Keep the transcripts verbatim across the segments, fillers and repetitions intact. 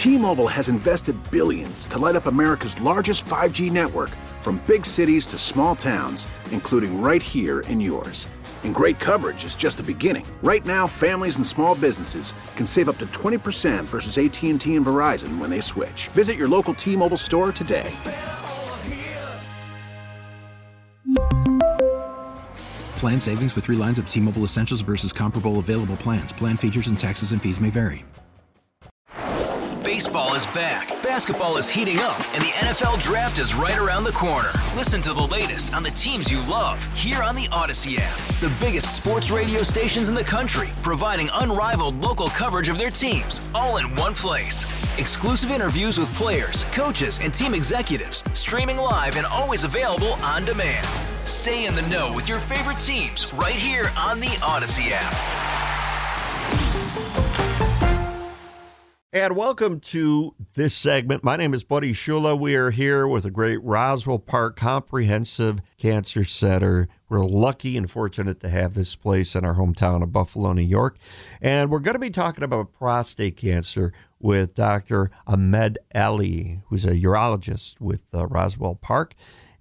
T-Mobile has invested billions to light up America's largest five G network, from big cities to small towns, including right here in yours. And great coverage is just the beginning. Right now, families and small businesses can save up to twenty percent versus A T and T and Verizon when they switch. Visit your local T-Mobile store today. Plan savings with three lines of T-Mobile Essentials versus comparable available plans. Plan features and taxes and fees may vary. Baseball is back, basketball is heating up, and the N F L Draft is right around the corner. Listen to the latest on the teams you love here on the Odyssey app. The biggest sports radio stations in the country, providing unrivaled local coverage of their teams, all in one place. Exclusive interviews with players, coaches, and team executives, streaming live and always available on demand. Stay in the know with your favorite teams right here on the Odyssey app. And welcome to this segment. My name is Buddy Shula. We are here with the great Roswell Park Comprehensive Cancer Center. We're lucky and fortunate to have this place in our hometown of Buffalo, New York. And we're going to be talking about prostate cancer with Doctor Ahmed Ali, who's a urologist with uh, Roswell Park.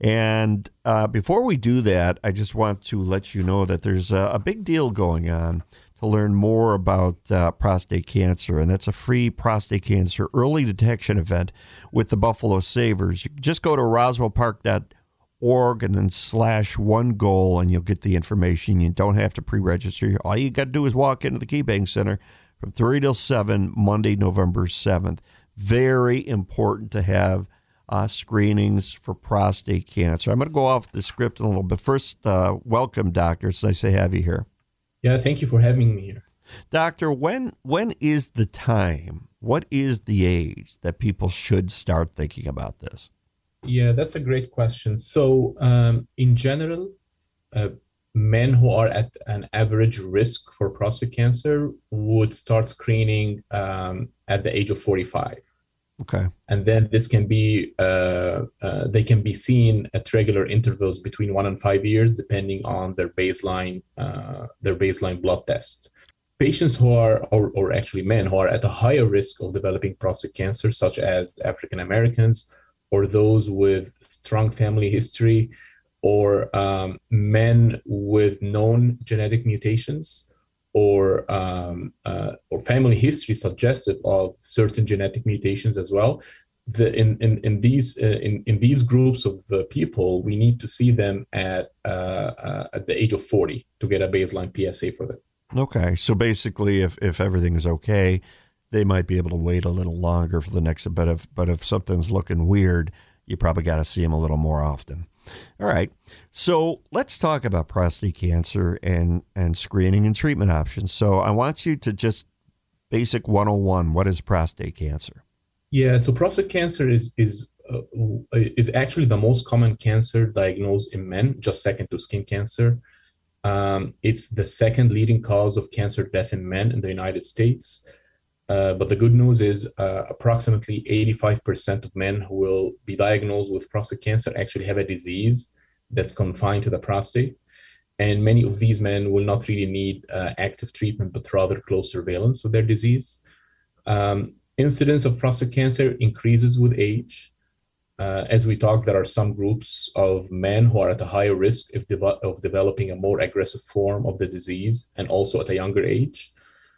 And uh, before we do that, I just want to let you know that there's a, a big deal going on to learn more about uh, prostate cancer, and that's a free prostate cancer early detection event with the Buffalo Savers. You just go to roswell park dot org and then slash one goal, and you'll get the information. You don't have to pre-register. All you got to do is walk into the KeyBank Center from three till seven, Monday, November seventh. Very important to have uh, screenings for prostate cancer. I'm going to go off the script in a little bit. First, uh, welcome, doctor. It's nice to have you here. Yeah, thank you for having me here. Doctor, when when is the time, what is the age that people should start thinking about this? Yeah, that's a great question. So um, in general, uh, men who are at an average risk for prostate cancer would start screening um, at the age of forty-five. Okay. And then this can be, uh, uh, they can be seen at regular intervals between one and five years, depending on their baseline, uh, their baseline blood test. Patients who are, or, or actually men who are at a higher risk of developing prostate cancer, such as African Americans, or those with strong family history, or um, men with known genetic mutations, or um, uh, or family history suggestive of certain genetic mutations as well. The, in, in, in these uh, in, in these groups of uh, people, we need to see them at uh, uh, at the age of forty to get a baseline P S A for them. Okay, so basically, if if everything is okay, they might be able to wait a little longer for the next. But if but if something's looking weird, you probably got to see them a little more often. All right. So let's talk about prostate cancer and, and screening and treatment options. So I want you to just basic one oh one. What is prostate cancer? Yeah. So prostate cancer is is uh, is actually the most common cancer diagnosed in men, just second to skin cancer. Um, it's the second leading cause of cancer death in men in the United States. Uh, but the good news is uh, approximately eighty-five percent of men who will be diagnosed with prostate cancer actually have a disease that's confined to the prostate. And many of these men will not really need uh, active treatment, but rather close surveillance of their disease. Um, incidence of prostate cancer increases with age. Uh, as we talked, there are some groups of men who are at a higher risk of, de- of developing a more aggressive form of the disease, and also at a younger age.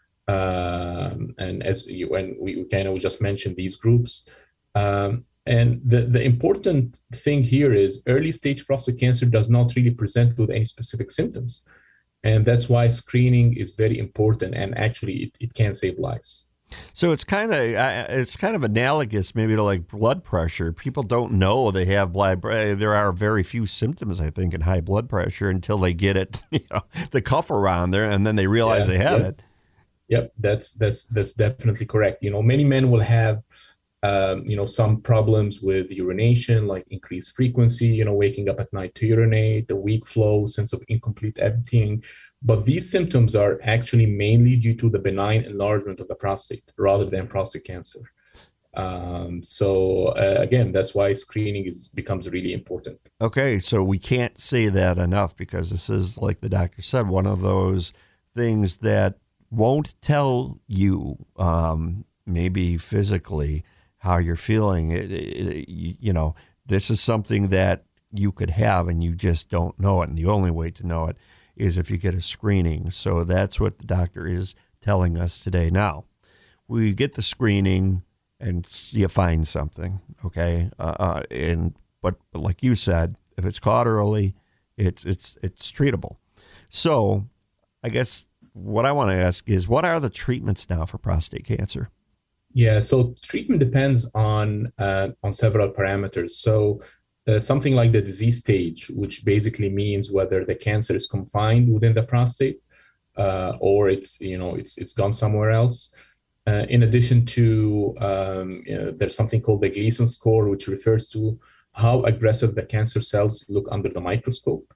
Um, and as you, when we, we kind of just mentioned these groups, um, and the, the important thing here is early stage prostate cancer does not really present with any specific symptoms. And that's why screening is very important, and actually it, it can save lives. So it's kind of it's kind of analogous maybe to like blood pressure. People don't know they have blood. There are very few symptoms, I think, in high blood pressure until they get it, you know, the cuff around there, and then they realize yeah, they have yeah. it. Yep, that's that's that's definitely correct. You know, many men will have, um, you know, some problems with urination, like increased frequency, you know, waking up at night to urinate, the weak flow, sense of incomplete emptying. But these symptoms are actually mainly due to the benign enlargement of the prostate rather than prostate cancer. Um, so uh, again, that's why screening is becomes really important. Okay, so we can't say that enough, because this is, like the doctor said, one of those things that won't tell you um, maybe physically, how you're feeling. It, it, you know, this is something that you could have and you just don't know it. And the only way to know it is if you get a screening. So that's what the doctor is telling us today. Now, we get the screening and you find something, okay? Uh, uh, and but, but like you said, if it's caught early, it's it's it's treatable. So I guess what I want to ask is, what are the treatments now for prostate cancer? Yeah, so treatment depends on uh, on several parameters. So uh, something like the disease stage, which basically means whether the cancer is confined within the prostate uh, or it's you know it's it's gone somewhere else. Uh, in addition to um, you know, there's something called the Gleason score, which refers to how aggressive the cancer cells look under the microscope.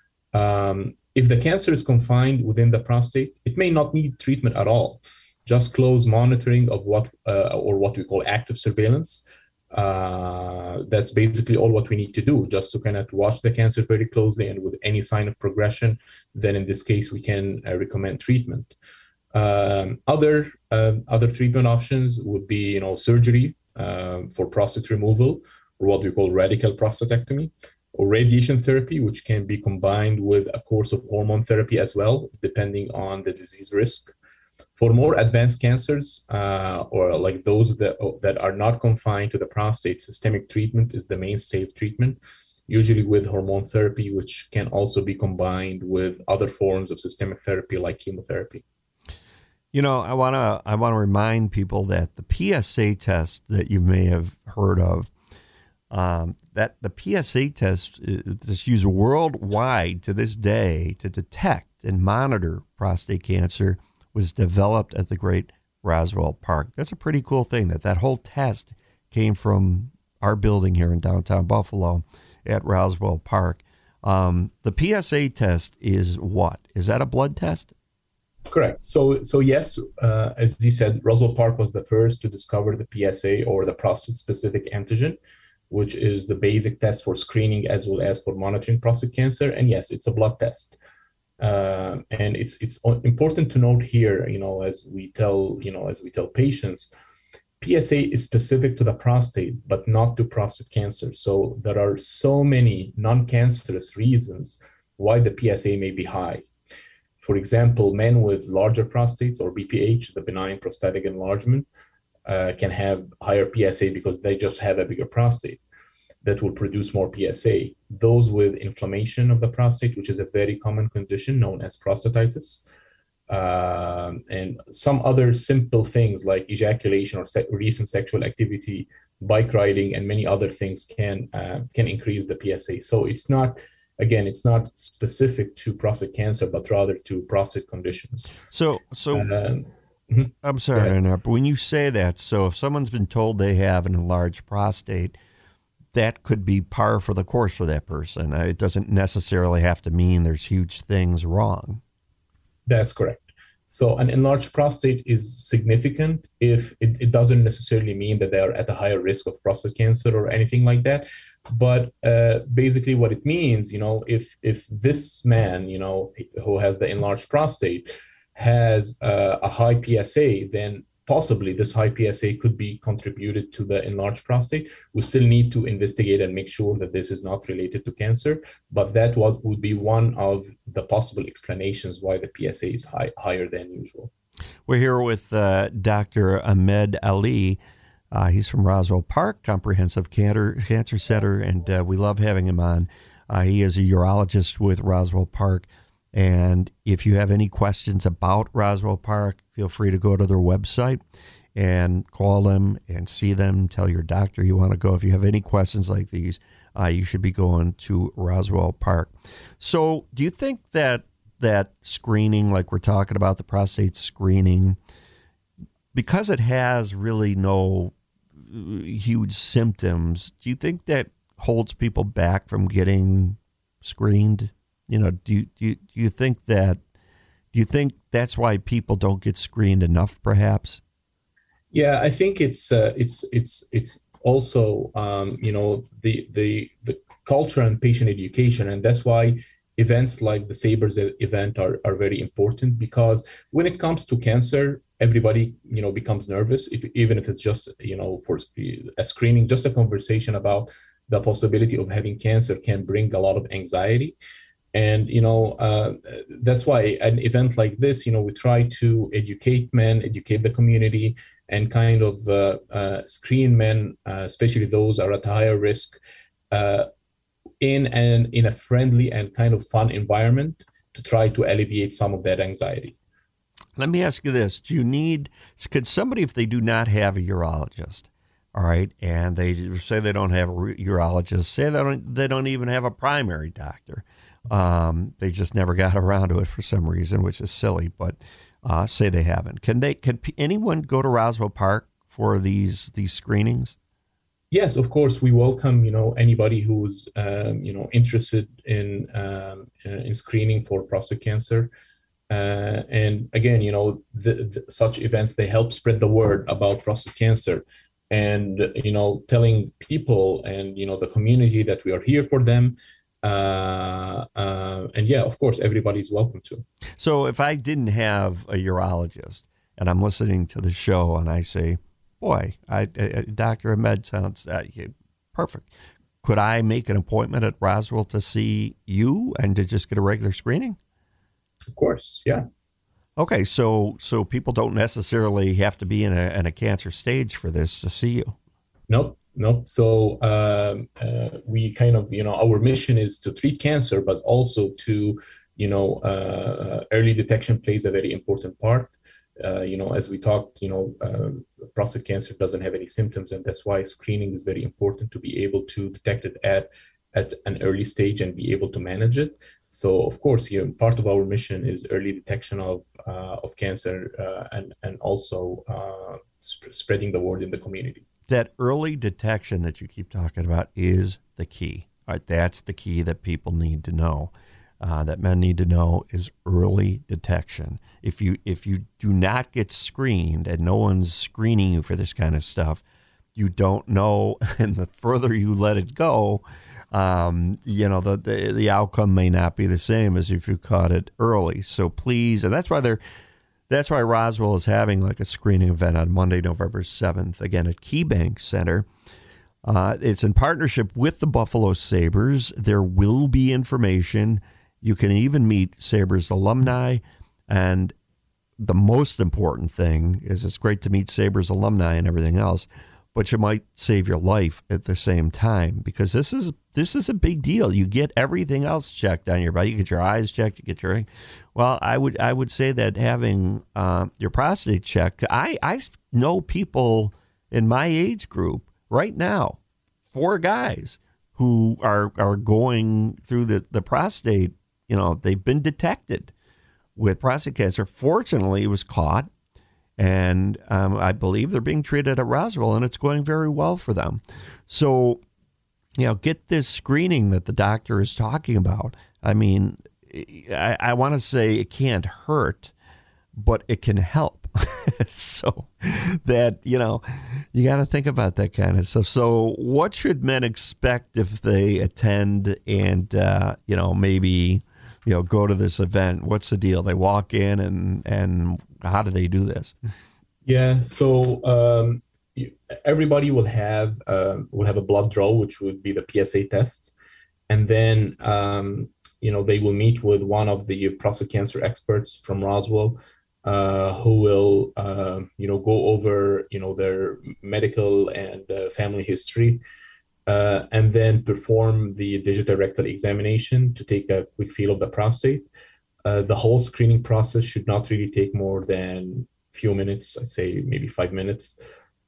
Um, if the cancer is confined within the prostate, it may not need treatment at all. Just close monitoring of what uh, or what we call active surveillance. Uh, that's basically all what we need to do, just to kind of watch the cancer very closely, and with any sign of progression, then in this case we can uh, recommend treatment. Um, other uh, other treatment options would be, you know, surgery uh, for prostate removal, or what we call radical prostatectomy, or radiation therapy, which can be combined with a course of hormone therapy as well, depending on the disease risk. For more advanced cancers, uh, or like those that that are not confined to the prostate, systemic treatment is the mainstay of treatment, usually with hormone therapy, which can also be combined with other forms of systemic therapy like chemotherapy. You know, I want to I want to remind people that the P S A test that you may have heard of, um, that the P S A test is used worldwide to this day to detect and monitor prostate cancer, was developed at the great Roswell Park. That's a pretty cool thing, that that whole test came from our building here in downtown Buffalo at Roswell Park. Um, the P S A test is what? Is that a blood test? Correct. So, so yes, uh, as you said, Roswell Park was the first to discover the P S A, or the prostate-specific antigen, which is the basic test for screening as well as for monitoring prostate cancer. And yes, it's a blood test. Uh, and it's it's important to note here, you know, as we tell, you know, as we tell patients, P S A is specific to the prostate, but not to prostate cancer. So there are so many non-cancerous reasons why the P S A may be high. For example, men with larger prostates, or B P H, the benign prostatic enlargement, uh, can have higher P S A because they just have a bigger prostate that will produce more P S A. Those with inflammation of the prostate, which is a very common condition known as prostatitis, uh, and some other simple things like ejaculation or se- recent sexual activity, bike riding, and many other things can uh, can increase the P S A. So it's not, again, it's not specific to prostate cancer, but rather to prostate conditions. So, so um, mm-hmm. I'm sorry to interrupt, but when you say that, so if someone's been told they have an enlarged prostate, that could be par for the course for that person. It doesn't necessarily have to mean there's huge things wrong. That's correct. So an enlarged prostate is significant if it, it doesn't necessarily mean that they are at a higher risk of prostate cancer or anything like that. But uh, basically what it means, you know, if if this man, you know, who has the enlarged prostate has uh, a high P S A, then possibly this high P S A could be contributed to the enlarged prostate. We still need to investigate and make sure that this is not related to cancer, but that what would be one of the possible explanations why the P S A is high, higher than usual. We're here with uh, Doctor Ahmed Ali. Uh, he's from Roswell Park Comprehensive Cancer, Cancer Center, and uh, we love having him on. Uh, he is a urologist with Roswell Park. And if you have any questions about Roswell Park, feel free to go to their website and call them and see them. Tell your doctor you want to go. If you have any questions like these, uh, you should be going to Roswell Park. So do you think that that screening, like we're talking about the prostate screening, because it has really no huge symptoms, do you think that holds people back from getting screened? You know, do you, do you, do you think that, do you think that's why people don't get screened enough, perhaps? Yeah, I think it's, uh, it's, it's, it's also, um, you know, the, the, the culture and patient education. And that's why events like the SABRES event are, are very important, because when it comes to cancer, everybody, you know, becomes nervous, if, even if it's just, you know, for a screening, just a conversation about the possibility of having cancer can bring a lot of anxiety. And, you know, uh, that's why an event like this, you know, we try to educate men, educate the community, and kind of uh, uh, screen men, uh, especially those are at higher risk, uh, in an in a friendly and kind of fun environment to try to alleviate some of that anxiety. Let me ask you this. Do you need, could somebody, if they do not have a urologist, all right, and they say they don't have a urologist, say they don't, they don't even have a primary doctor, um, they just never got around to it for some reason, which is silly, but uh, say they haven't. Can they? Can anyone go to Roswell Park for these these screenings? Yes, of course. We welcome, you know, anybody who's, um, you know, interested in um, in screening for prostate cancer. Uh, and again, you know, the, the, such events, they help spread the word about prostate cancer, and, you know, telling people and, you know, the community that we are here for them. Uh, uh, and yeah, of course, everybody's welcome to. So if I didn't have a urologist and I'm listening to the show and I say, boy, I, I, Doctor Ahmed sounds uh, perfect. Could I make an appointment at Roswell to see you and to just get a regular screening? Of course, yeah. Okay, so so people don't necessarily have to be in a, in a cancer stage for this to see you. Nope, nope. So um, uh, we kind of, you know, our mission is to treat cancer, but also to, you know, uh, early detection plays a very important part. Uh, you know, as we talked, you know, uh, prostate cancer doesn't have any symptoms, and that's why screening is very important to be able to detect it at at an early stage and be able to manage it. So, of course, you know, part of our mission is early detection of uh, of cancer uh, and and also uh, sp- spreading the word in the community. That early detection that you keep talking about is the key. All right, that's the key that people need to know. Uh, that men need to know is early detection. If you if you do not get screened and no one's screening you for this kind of stuff, you don't know, and the further you let it go, um, you know, the, the the outcome may not be the same as if you caught it early. So please, and that's why they're that's why Roswell is having like a screening event on Monday, November seventh, again at KeyBank Center. Uh, it's in partnership with the Buffalo Sabres. There will be information. You can even meet Sabres alumni. And the most important thing is it's great to meet Sabres alumni and everything else, but you might save your life at the same time, because this is this is a big deal. You get everything else checked on your body. You get your eyes checked. You get your well. I would I would say that having uh, your prostate checked. I I know people in my age group right now, four guys who are are going through the the prostate. You know, they've been detected with prostate cancer. Fortunately, it was caught. And um, I believe they're being treated at Roswell, and it's going very well for them. So, you know, get this screening that the doctor is talking about. I mean, I, I want to say it can't hurt, but it can help. So that, you know, you got to think about that kind of stuff. So what should men expect if they attend and, uh, you know, maybe, you know, go to this event? What's the deal? They walk in and, and how do they do this? Yeah, so um, everybody will have uh, will have a blood draw, which would be the P S A test, and then um, you know, they will meet with one of the prostate cancer experts from Roswell, uh, who will uh, you know go over you know their medical and uh, family history, uh, and then perform the digital rectal examination to take a quick feel of the prostate. Uh, the whole screening process should not really take more than a few minutes. I'd say maybe five minutes.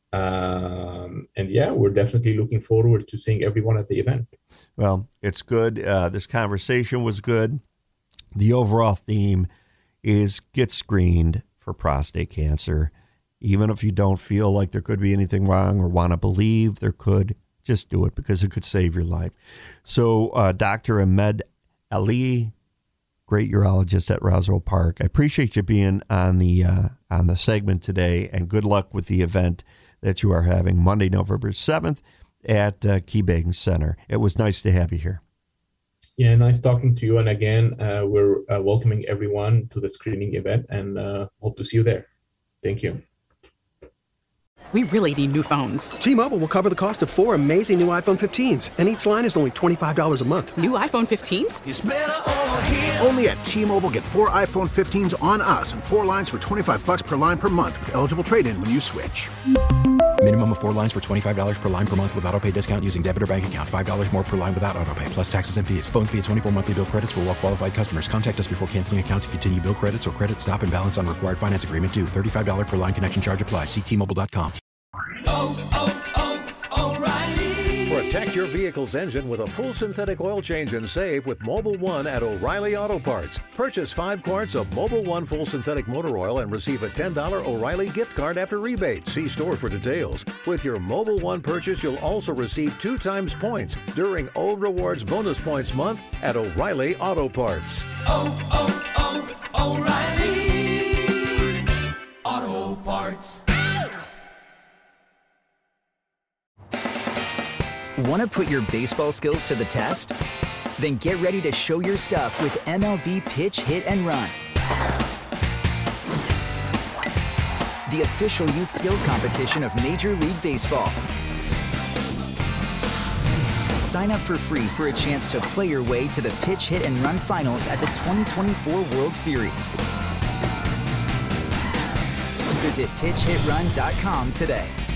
Um, and yeah, we're definitely looking forward to seeing everyone at the event. Well, it's good. Uh, this conversation was good. The overall theme is get screened for prostate cancer. Even if you don't feel like there could be anything wrong or want to believe there could, just do it, because it could save your life. So uh, Doctor Ahmed Ali, great urologist at Roswell Park, I appreciate you being on the uh, on the segment today, and good luck with the event that you are having Monday, November seventh at uh, KeyBank Center. It was nice to have you here. Yeah, nice talking to you. And again, uh, we're uh, welcoming everyone to the screening event, and uh, hope to see you there. Thank you. We really need new phones. T-Mobile will cover the cost of four amazing new iPhone fifteens, and each line is only twenty-five dollars a month. New iPhone fifteens? It's better over here. Only at T-Mobile, get four iPhone fifteens on us and four lines for twenty-five bucks per line per month with eligible trade-in when you switch. Minimum of four lines for twenty-five dollars per line per month with autopay discount using debit or bank account. five dollars more per line without autopay, plus taxes and fees. Phone fee at twenty-four monthly bill credits for well-qualified customers. Contact us before canceling account to continue bill credits or credit stop and balance on required finance agreement due. thirty-five dollars per line connection charge applies. See T Mobile dot com. Oh, oh, oh, O'Reilly. Protect your vehicle's engine with a full synthetic oil change and save with Mobil one at O'Reilly Auto Parts. Purchase five quarts of Mobil one full synthetic motor oil and receive a ten dollars O'Reilly gift card after rebate. See store for details. With your Mobil one purchase, you'll also receive two times points during O Rewards Bonus Points Month at O'Reilly Auto Parts. Oh, oh, oh, O'Reilly Auto Parts. Want to put your baseball skills to the test? Then get ready to show your stuff with M L B Pitch Hit and Run, the official youth skills competition of Major League Baseball. Sign up for free for a chance to play your way to the Pitch Hit and Run Finals at the twenty twenty-four World Series. Visit pitch hit run dot com today.